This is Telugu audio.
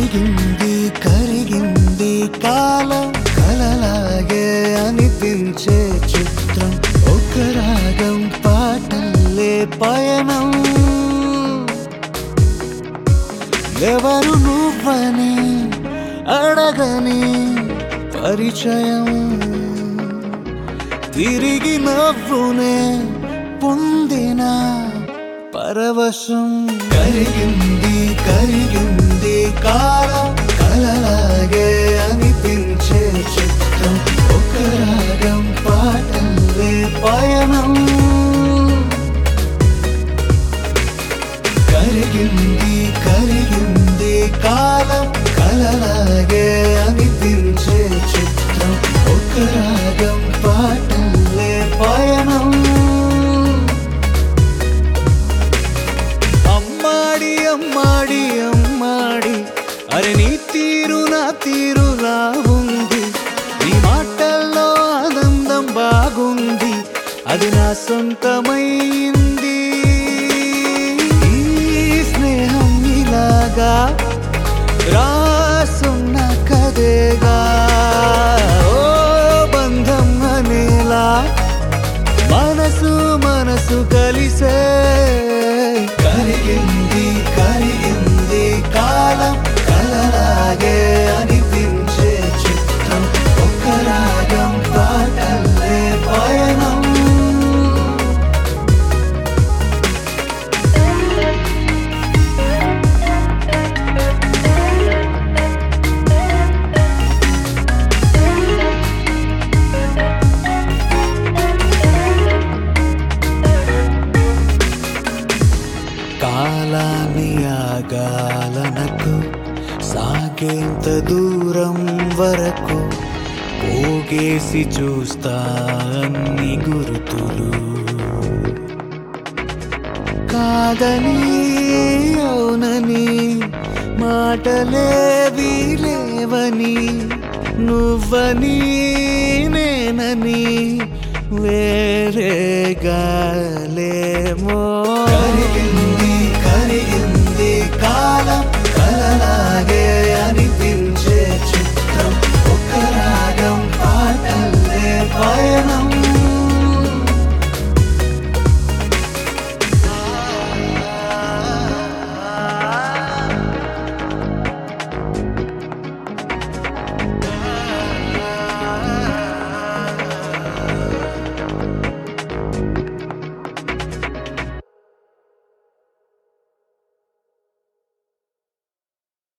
కరిగింది కరిగింది కాలం కలలాగే అనిపించే చిత్రం ఒక రాగం పాటల్లే పయనం ఎవరు నువ్వని అడగని పరిచయం తిరిగి నవ్వునే పొందిన పరవశం కరిగింది కరిగింది కాలం కలలాగే అనిపించే చిత్రం ఒక రాగం పాటల్లే పయనం కరిగింది కరిగింది కాలం కలలాగే అనిపించే చిత్రం ఒక రాగం పాటల్లే పయనం అమ్మాడి అమ్మాడి అమ్మాడి అరే నీ తీరు నా తీరులా ఉంది నీ మాటల్లో ఆనందం బాగుంది అది నా సొంతమైంది ఇలాగా రాసున్న కదేగా ఓ బంధం అనేలా మనసు మనసు కలిసే కరిగింది కరిగింది కాలం కలలాగే అనిపించే చిత్రం ఒక రాగం పాటల్లే పయనం కాలాన్ని ఆగాలనకు సాగేంత దూరం వరకు పోగేసి చూస్తా అన్ని గుర్తులు కాదని అవునని మాటలేవి లేవని నువ్వని నేనని వేరేగా లేమో